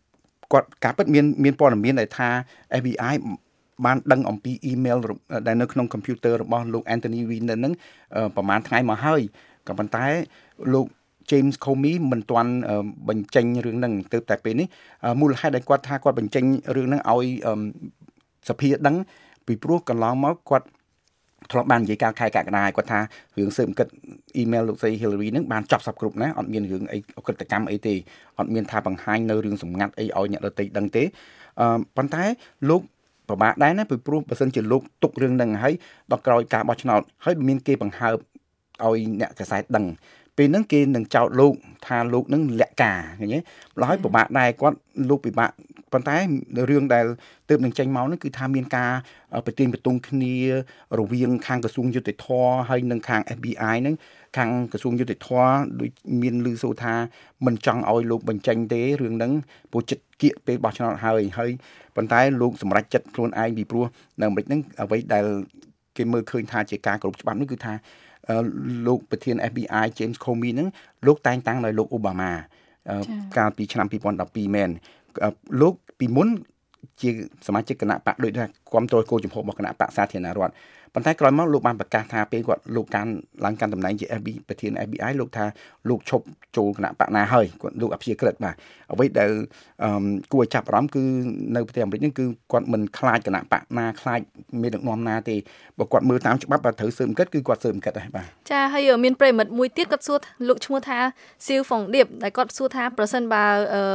គាត់ការពិតមានព័ត៌មានដែលថា FBI បានដឹងអំពី email ដែលនៅក្នុង computer របស់លោក Anthony Weiner ហ្នឹងប្រហែលថ្ងៃមកហើយក៏ប៉ុន្តែលោក James Comey មិនទាន់បញ្ចេញរឿងហ្នឹងទើបតែពេលនេះមូលហេតុដែលគាត់ថាគាត់បញ្ចេញរឿងហ្នឹងឲ្យសភាដឹងពីព្រោះកន្លងមកគាត់ធ្លាប់បាននិយាយកាលខែកក្កដាគាត់ថារឿងស៊ើបអង្កេត email លោកស្រី Hillary ហ្នឹងបានចប់សពគ្រប់ណាអត់មានរឿងអីអក្រិតកម្មអីទេអត់មានថាបង្ហាញនៅរឿងសម្ងាត់អីឲ្យអ្នកដទៃដឹងទេប៉ុន្តែលោកប្របាក់ដែរណាពីព្រោះបើសិនជាលោកទុករឿងហ្នឹងហើយដល់ក្រោយការបោះឆ្នោតហើយមានគេបង្ហើបឲ្យអ្នកកសែតដឹងពេលហ្នឹងគេនឹងចោទលោកថាលោកនឹងលាក់ការឃើញទេម្ល៉េះហើយពិបាកដែរគាត់លោកពិបាកប៉ុន្តែរឿងដែលទើបនឹងចេញមកហ្នឹងគឺថាមានការប្រទាញបន្ទង់គ្នារវាងខាងក្រសួងយុតិធម៌ហើយនិងខាង FBI ហ្នឹងខាងក្រសួងយុតិធម៌ដូចមានឮសូរថាមិនចង់ឲ្យលោកបញ្ចេញទេរឿងហ្នឹងព្រោះចិត្តគៀកពេលបោះឆ្នោតហើយប៉ុន្តែលោកសម្រេចចិត្តខ្លួនឯងពីព្រោះនៅអាមេរិកហ្នឹងអ្វីដែលគេមើលឃើញថាជាការគោរពច្បាប់នេះគឺថាលោកប្រធាន FBI James Comey ហ្នឹងលោកតែងតាំងដោយលោកអូបាម៉ាកាលពីឆ្នាំ2012មែនលោកពីមុនជាសមាជិកគណៈបកដូចថាគ្រប់គ្រងគោលជំហររបស់គណៈបកសាធារណរដ្ឋប៉ុន្តែក្រោយមកលោកបានប្រកាសថាពេលគាត់លោកឡើងកាន់តំណែងជា ប្រធាន FBI លោកថាលោកឈប់ចូលគណៈបកណាហើយគាត់លោកអព្យាក្រឹតបាទអ្វីដែលគួរឲ្យចាប់អារម្មណ៍គឺនៅប្រទេសអាមេរិកនេះគឺគាត់មិនខ្លាចគណៈបកណាខ្លាចមេដឹកនាំណាទេបើគាត់មើលតាមច្បាប់បើត្រូវស៊ើបអង្កេតគឺគាត់ស៊ើបអង្កេតដែរបាទចាហើយមានប្រិមិត្តមួយទៀតគាត់សួរលោកឈ្មោះថា Siu Phong Diep ដែលគាត់សួរថាប្រសិនបើ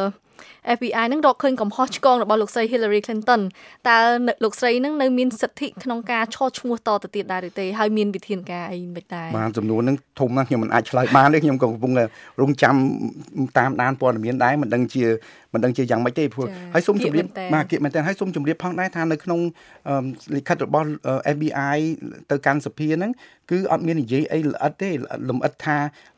FBI នឹងរកឃើញកំហុសឆ្គងរបស់លោកស្រី Hillary Clinton តើលោកស្រីនឹងនៅមានសិទ្ធិក្នុងការឆោតឈ្មោះតទៅទៀតដែរឬទេហើយមានវិធានការអីមិនដែរបាទចំនួនហ្នឹងធំណាស់ខ្ញុំមិនអាចឆ្លើយបានទេខ្ញុំក៏កំពុងរងចាំតាមដានព័ត៌មានដែរមិនដឹងជាយ៉ាងម៉េចទេព្រោះហើយសូមជម្រាបបាទគៀកមែនតើហើយសូមជម្រាបផងដែរថានៅក្នុងលិខិតរបស់ FBI ទៅកាន់សភាហ្នឹងគឺអត់មាននិយាយអីល្អិតទេលម្អិតថា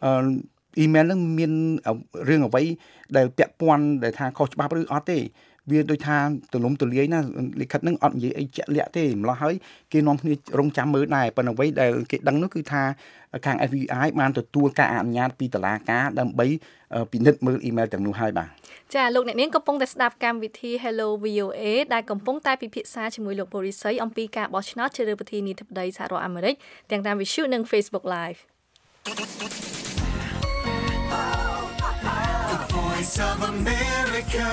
email ហ្នឹងមានរឿងអ្វីដែលពាក់ព័ន្ធដែលថាខុសច្បាប់ឬអត់ទេវាដូចថាទលំទលាយណាលិខិតហ្នឹងអត់និយាយអីជាក់លាក់ទេម្ល៉េះហើយគេនាំគ្នារងចាំមើលដែរប៉ុន្តែអ្វីដែលគេដឹងនោះគឺថាខាង FBI បានទទួលការអនុញ្ញាតពីតុលាការដើម្បីពិនិត្យមើល email ទាំងនោះហើយបាទចាលោកអ្នកនាងកំពុងតែស្ដាប់កម្មវិធី Hello VOA ដែលកំពុងតែពិភាក្សាជាមួយលោកបូរីស័យអំពីការបោះឆ្នោតជ្រើសរើសប្រធានាធិបតីសហរដ្ឋអាមេរិកទាំងតាមវិទ្យុនិង Facebook Live Voice of America,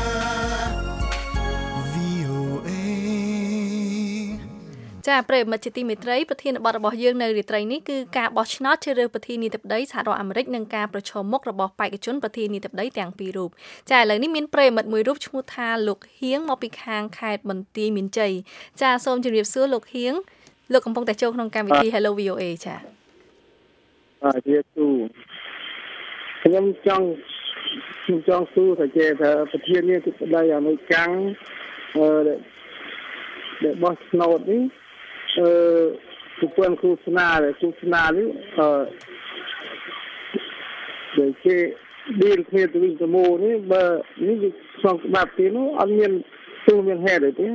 VOA ចាប្រិយមិត្តជាទីមេត្រីប្រធានបទរបស់យើងនៅរាត្រីនេះគឺការបោះឆ្នោតជ្រើសរើសប្រធានាធិបតីសហរដ្ឋអាមេរិកនិងការប្រឈមមុខរបស់បេក្ខជនប្រធានាធិបតីទាំងពីររូបចាឥឡូវនេះមានប្រិយមិត្តមួយរូបឈ្មោះថាលោកហៀងមកពីខាងខេត្តបន្ទាយមានជ័យចាសូមជម្រាបសួរលោកហៀងលោកកំពុងតែចូលក្នុងកម្មវិធី Hello VOA ចាជាទូខ្ញុំចង់សួរថាជាប្រធានាធិបតីអាមេរិកដែលបោះឆ្នោតនេះប្រព័ន្ធឃោសនានេះដែលគេឌីលគ្នាទៅវិញទៅមកនេះបើនេះក្នុងច្បាប់ទីនោះអត់មានទូមានហេតុទេ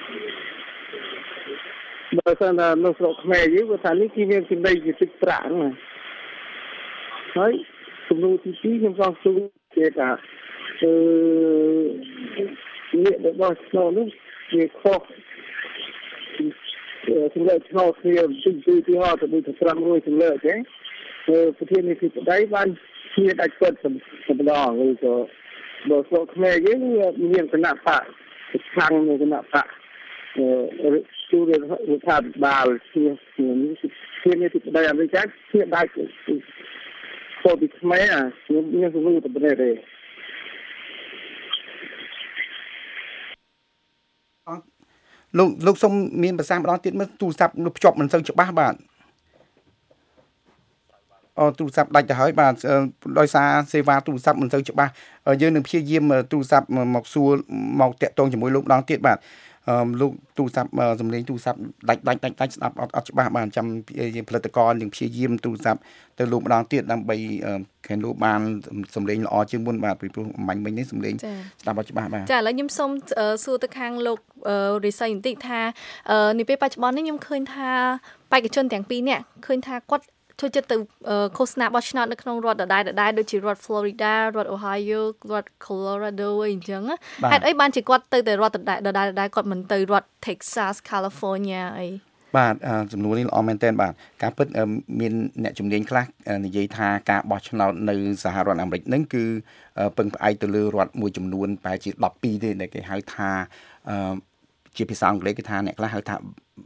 បើសិនថានៅស្រុកខ្មែរយើងគាត់ថានេះគេមានចំណៃជាទឹកប្រាក់ណាហើយសំណួរទី2ខ្ញុំចង់សួរគេថានេះរបស់ឆ្នោតនេះវាខុសសម្រាប់ឆ្នោតគ្នាទីហោទៅ500សម្លើកទេប្រធានាធិបតីបានជាដាច់គាត់សម្ដងឬក៏បើស្រុកខ្មែរយើងមានគណៈបកខាងគណៈបកជួររដ្ឋាភិបាលជាប្រធានាធិបតីអាមេរិកជាដាច់ចូលពីខ្មែរខ្ញុំមានសំណួរទៅប្រទេសទេលោកសូមមានប្រសាសន៍ម្ដងទៀតមើលទូរស័ព្ទភ្ជាប់មិនសូវច្បាស់បាទទូរស័ព្ទដាច់ទៅហើយបាទដោយសារសេវាទូរស័ព្ទមិនសូវច្បាស់យើងនឹងព្យាយាមទូរស័ព្ទមកសួរមកតាក់ទងជាមួយលោកម្ដងទៀតបាទលោកទូរស័ព្ទសំឡេងទូរស័ព្ទដាច់ស្ដាប់អត់ច្បាស់បាទចាំយើងផលិតករនឹងព្យាយាមទូរស័ព្ទទៅលោកម្ដងទៀតដើម្បីខាងលោកបានសំឡេងល្អជាងមុនបាទពីព្រោះអំបញ្ញមិញនេះសំឡេងស្ដាប់អត់ច្បាស់បាទចាឥឡូវខ្ញុំសូមសួរទៅខាងលោករិស័យបន្តិចថានាពេលបច្ចុប្បន្ននេះខ្ញុំឃើញថាបេក្ខជនទាំងពីរនាក់ឃើញថាគាត់ធ្វើចិត្តទៅឃោសនាបោះឆ្នោតនៅក្នុងរដ្ឋដដែលដូចជារដ្ឋ Florida រដ្ឋ Ohio រដ្ឋ Colorado អីចឹងហេតុអីបានជាគាត់ទៅតែរដ្ឋដដែលគាត់មិនទៅរដ្ឋ Texas California អីបាទចំនួននេះល្អមែនទែនបាទការពិតមានអ្នកជំនាញខ្លះនិយាយថាការបោះឆ្នោតនៅសហរដ្ឋអាមេរិកហ្នឹងគឺពឹងផ្អែកទៅលើរដ្ឋមួយចំនួនប្រហែលជា12ទេដែលគេហៅថាជាភាសាអង់គ្លេសគេថាអ្នកខ្លះហៅថា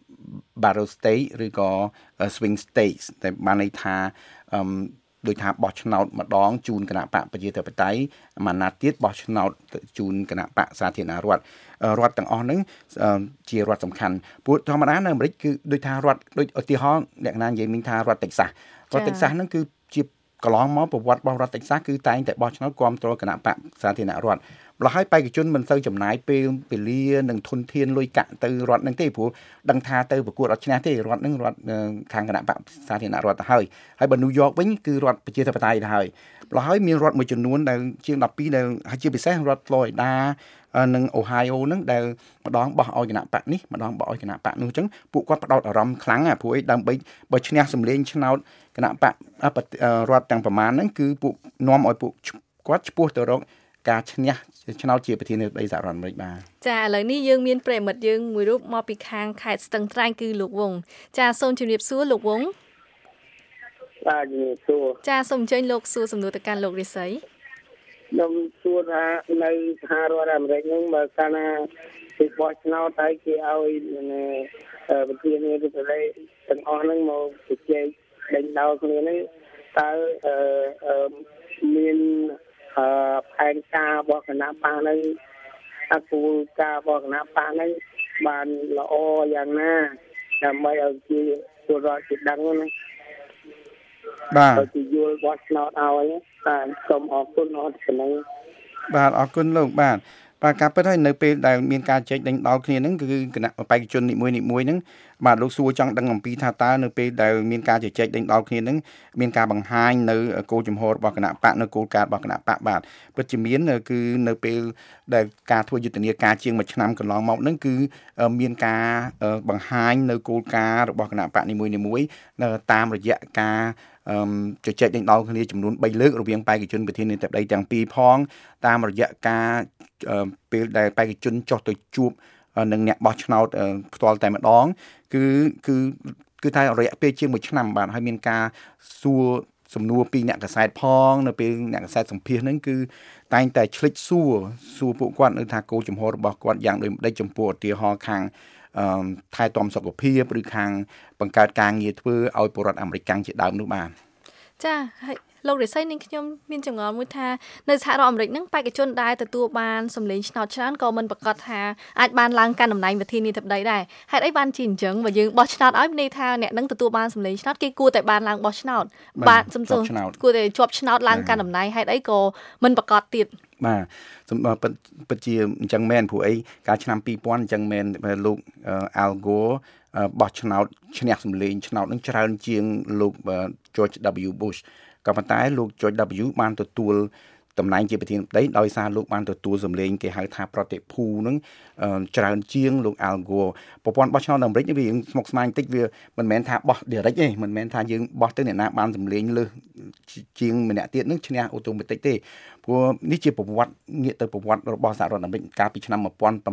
Barrow State ឬក៏ Swing States តែបានន័យថាដោយថាបោះឆ្នោតម្ដងជូនគណៈបកប្រជាធិបតេយ្យអាណាទៀតបោះឆ្នោតជូនគណៈបកសាធារណរដ្ឋរដ្ឋទាំងអស់ហ្នឹងជារដ្ឋសំខាន់ព្រោះធម្មតានៅអាមេរិកគឺដូចថារដ្ឋដូចឧទាហរណ៍លក្ខណៈនិយាយមិញថារដ្ឋ Texas ហ្នឹងគឺជាកន្លងមកប្រវត្តិរបស់រដ្ឋ Texas គឺតែងតែបោះឆ្នោតគ្រប់គ្រងគណៈបកសាធារណរដ្ឋម្ល៉េះហើយបេក្ខជនមិនសូវចំណាយពេលវេលានិងធនធានលុយកាក់ទៅរដ្ឋហ្នឹងទេព្រោះដឹងថាទៅប្រកួតអត់ឈ្នះទេរដ្ឋហ្នឹងរដ្ឋខាងគណៈបកសាធារណរដ្ឋទៅហើយបើ New York វិញគឺរដ្ឋប្រជាធិបតេយ្យទៅហើយម្ល៉េះហើយមានរដ្ឋមួយចំនួនដែលជាង12ដែលជាពិសេសរដ្ឋ Florida និង Ohio ហ្នឹងដែលម្ដងបោះឲ្យគណៈបកនេះម្ដងបោះឲ្យគណៈបកនោះអញ្ចឹងពួកគាត់ផ្ដោតអារម្មណ៍ខ្លាំងព្រោះអីដើម្បីបើឈ្នះសម្លេងឆ្នោតគណៈបករដ្ឋទាំងប្រមាណហ្នឹងគឺពួកនាំឲ្យពួកគាត់ឈ្មោះទៅរកការឈ្នះឆ្នោតជាប្រធានាធិបតីសហរដ្ឋអាមេរិកបាទចាឥឡូវនេះយើងមានប្រិមិត្តយើងមួយរូបមកពីខាងខេត្តស្ទឹងត្រែងគឺលោកវងចាសូមជម្រាបសួរលោកវងបាទជំរាបសួរចាសូមអញ្ជើញលោកសួរសំណួរទៅកាន់លោករិស័យខ្ញុំសួរថានៅសហរដ្ឋអាមេរិកហ្នឹងបើកាលណាគេបោះឆ្នោតហើយគេឲ្យប្រធានាធិបតីទាំងអស់ហ្នឹងមកជជែកដេញដោលគ្នាហ្នឹងតើមានផែនការរបស់គណៈបកហ្នឹងអគោលការណ៍របស់គណៈបកហ្នឹងបានល្អយ៉ាងណាដើម្បីឲ្យជាពលរដ្ឋជាដឹងណាបាទទៅយល់បោះឆ្នោតឲ្យបាទសូមអរគុណអរគុណបាទអរគុណលោកបាទការពិតហើយនៅពេលដែលមានការចែកដេញដោលគ្នាហ្នឹងគឺគណៈបេក្ខជននីមួយៗហ្នឹងបាទលោកសួរចង់ដឹងអំពីថាតើនៅពេលដែលមានការជជែកដេញដោលគ្នាហ្នឹងមានការបង្ហាញនៅគោលជំហររបស់គណៈបកនៅគោលការណ៍របស់គណៈបកបាទពិតជាមានគឺនៅពេលដែលការធ្វើយុទ្ធនាការជាង1ឆ្នាំកន្លងមកហ្នឹងគឺមានការបង្ហាញនៅគោលការណ៍របស់គណៈបកនីមួយៗតាមរយៈការជជែកដេញដោលគ្នាចំនួន3លើករវាងបេក្ខជនប្រធានាធិបតីទាំងពីរផងតាមរយៈការពេលដែលបេក្ខជនចុះទៅជួបនឹងអ្នកបោះឆ្នោតផ្ទាល់តែម្ដងគឺថារយៈពេលជាង1ឆ្នាំបាទហើយមានការសួរសំណួរពីអ្នកកាសែតផងនៅពេលអ្នកកាសែតសម្ភាសហ្នឹងគឺតែងតែឆ្លិចសួរពួកគាត់នៅថាគោលចំហរបស់គាត់យ៉ាងដូចម្ដេចចំពោះឧទាហរណ៍ខាងថែទាំសុខភាពឬខាងបង្កើតការងារធ្វើឲ្យពលរដ្ឋអាមេរិកជាដើមនោះបាទចាហើយលោករិស័យនឹងខ្ញុំមានចម្ងល់មួយថានៅសហរដ្ឋអាមេរិកហ្នឹងបេក្ខជនដែលទទួលបានសម្លេងឆ្នោតច្រើនក៏មិនប្រកាសថាអាចបានឡើងកាន់តំណែងប្រធានាធិបតីដែរហេតុអីបានជាអញ្ចឹងបើយើងបោះឆ្នោតឲ្យមានន័យថាអ្នកនឹងទទួលបានសម្លេងឆ្នោតគេគួរតែបានឡើងបោះឆ្នោតបាទសំទោសគួរតែជាប់ឆ្នោតឡើងកាន់តំណែងហេតុអីក៏មិនប្រកាសទៀតបាទពិតជាអញ្ចឹងមែនព្រោះអីកាលឆ្នាំ2000អញ្ចឹងមែនលោក Al Gore បោះឆ្នោតឈ្នះសម្លេងឆ្នោតនឹងច្រើនជាងលោក George W Bush ក៏ប៉ុន្តែលោក George W បានទទួលតំណែងជាប្រធានាធិបតីដោយសារលោកបានទទួលសម្លេងគេហៅថាប្រតិភូនឹងច្រើនជាងលោក Al Gore ប្រព័ន្ធបោះឆ្នោតនៅអាមេរិកវាស្មុគស្មាញបន្តិចវាមិនមែនថាបោះ direct ទេមិនមែនថាយើងបោះទៅអ្នកណាបានសម្លេងលើសជាងម្នាក់ទៀតនឹងឈ្នះអូតូម៉ាទិកទេព្រោះនេះជាប្រវត្តិងាកទៅប្រវត្តិរបស់សហរដ្ឋអាមេរិកកាលពីឆ្នាំ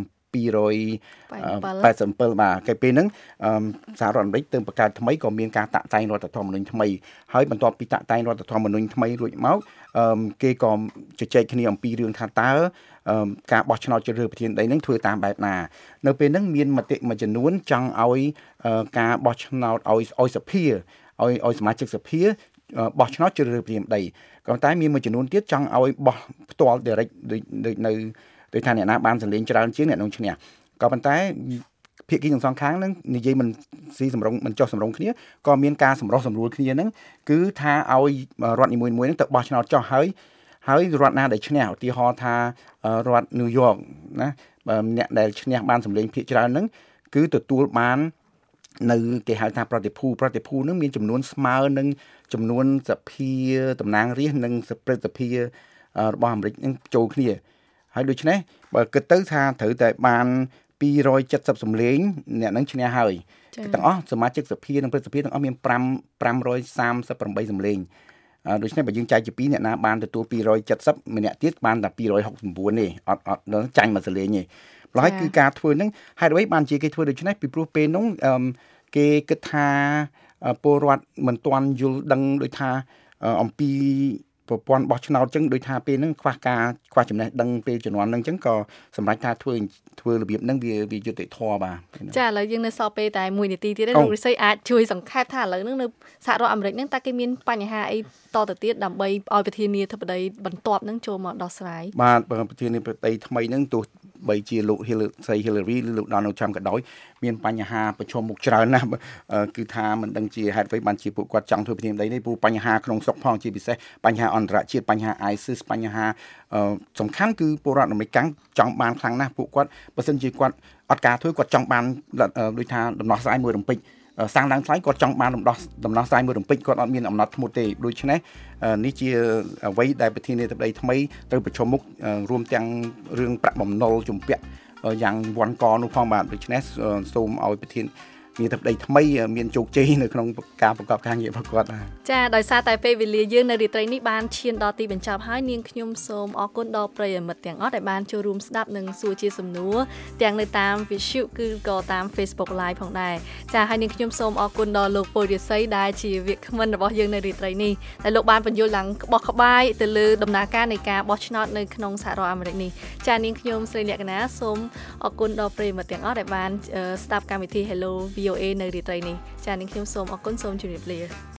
1787បាទគេពេលហ្នឹងសហរដ្ឋអាមេរិកទើបបង្កើតថ្មីក៏មានការតាក់តែងរដ្ឋធម្មនុញ្ញថ្មីហើយបន្ទាប់ពីតាក់តែងរដ្ឋធម្មនុញ្ញថ្មីរួចមកគេក៏ជជែកគ្នាអំពីរឿងថាតើការបោះឆ្នោតជ្រើសរើសប្រធានាធិបតីនឹងធ្វើតាមបែបណានៅពេលហ្នឹងមានមតិមួយចំនួនចង់ឲ្យការបោះឆ្នោតឲ្យសភាឲ្យសមាជិកសភាបោះឆ្នោតជ្រើសរើសប្រធានាធិបតីក៏តែមានមួយចំនួនទៀតចង់ឲ្យបោះផ្ទាល់ direct ដូចនៅដោយថាអ្នកណាបានសម្លេងច្រើនជាងអ្នកនោះឈ្នះក៏ប៉ុន្តែភាគីទាំងសងខាងហ្នឹងនិយាយមិនស៊ីសម្រុងមិនចុះសម្រុងគ្នាក៏មានការសម្រុះសម្រួលគ្នាហ្នឹងគឺថាឲ្យរដ្ឋនីមួយៗហ្នឹងទៅបោះឆ្នោតចុះហើយរដ្ឋណាដែលឈ្នះឧទាហរណ៍ថារដ្ឋ New York ណាអ្នកដែលឈ្នះបានសម្លេងភាគច្រើនហ្នឹងគឺទទួលបាននៅគេហៅថាប្រតិភូហ្នឹងមានចំនួនស្មើនឹងចំនួនសភាតំណាងរាស្ត្រនិងព្រឹទ្ធសភារបស់អាមេរិកហ្នឹងចូលគ្នាហើយដូច្នេះបើគិតទៅថាត្រូវតែបាន 270សំឡេងអ្នកនឹងឈ្នះហើយទាំងអស់សមាជិកសភានិងព្រឹទ្ធសភាទាំងអស់មាន538សំឡេងដូច្នេះបើយើងចែកជា2អ្នកណាបានទទួល270ម្នាក់ទៀតបានតែ269ទេអត់ចាញ់មួយសលេងទេព្រោះហើយគឺការធ្វើហ្នឹងហេតុអ្វីបានជាគេធ្វើដូច្នេះពីព្រោះពេលនោះគេគិតថាពលរដ្ឋមិនទាន់យល់ដឹងដូចថាអំពីប្រព័ន្ធបោះឆ្នោតអញ្ចឹងដូចថាពេលហ្នឹងខ្វះចំណេះដឹងពេលជំនាន់ហ្នឹងអញ្ចឹងក៏សម្រាប់ថាធ្វើរបៀបហ្នឹងវាយុត្តិធម៌បាទចាឥឡូវយើងនៅសល់ពេលតែ1នាទីទៀតទេលោករិស័យអាចជួយសង្ខេបថាឥឡូវហ្នឹងនៅសហរដ្ឋអាមេរិកហ្នឹងតើគេមានបញ្ហាអីតទៅទៀតដើម្បីឲ្យប្រធានាធិបតីបន្ទាប់ហ្នឹងចូលមកដោះស្រាយបាទប្រធានាធិបតីថ្មីហ្នឹងទោះបីជាលោក Hillary ឬលោក Donald Trump ក៏ដោយមានបញ្ហាប្រឈមមុខច្រើនណាស់គឺថាមិនដឹងជាហេតុអ្វីបានជាពួកគាត់ចង់ធ្វើប្រធានាធិបតីនេះព្រោះបញ្ហាក្នុងស្រុកផងជាពិសេសបញ្ហាអន្តរជាតិបញ្ហា ISIS បញ្ហាសំខាន់គឺពលរដ្ឋអាមេរិកចង់បានខ្លាំងណាស់ពួកគាត់បើសិនជាគាត់អត់ការធ្វើគាត់ចង់បានដូចថាដំណោះស្រាយមួយរំពេចសាំងឡើងថ្លៃគាត់ចង់បានដំណោះស្រាយមួយរំពេចគាត់អត់មានអំណត់ធ្មត់ទេដូច្នេះនេះជាអ្វីដែលប្រធានាធិបតីថ្មីត្រូវប្រឈមមុខរួមទាំងរឿងប្រាក់បំណុលជំពាក់យ៉ាងវាន់កនោះផងបាទដូច្នេះសូមឲ្យប្រធានាធិបតីថ្មីមានជោគជ័យនៅក្នុងការប្រកបការងាររបស់គាត់ចាដោយសារតែពេលវេលាយើងនៅរាត្រីនេះបានឈានដល់ទីបញ្ចប់ហើយនាងខ្ញុំសូមអរគុណដល់ប្រិយមិត្តទាំងអស់ដែលបានចូលរួមស្ដាប់និងសួរជាសំណួរទាំងនៅតាម Visu គឺក៏តាម Facebook Live ផងដែរចាហើយនាងខ្ញុំសូមអរគុណដល់លោកពលរិស័យដែលជាវាគ្មិនរបស់យើងនៅរាត្រីនេះដែលលោកបានបញ្យល់ឡើងក្បោះក្បាយទៅលើដំណើរការនៃការបោះឆ្នោតនៅក្នុងសហរដ្ឋអាមេរិកនេះចានាងខ្ញុំស្រីលក្ខណាសូមអរគុណដល់ប្រិយមិត្តទាំងអស់ដែលបានស្ដាប់កម្មវិធី Hello VOA នៅរាត្រីនេះចានាងខ្ញុំសូមអរគុណសូមជម្រាបលា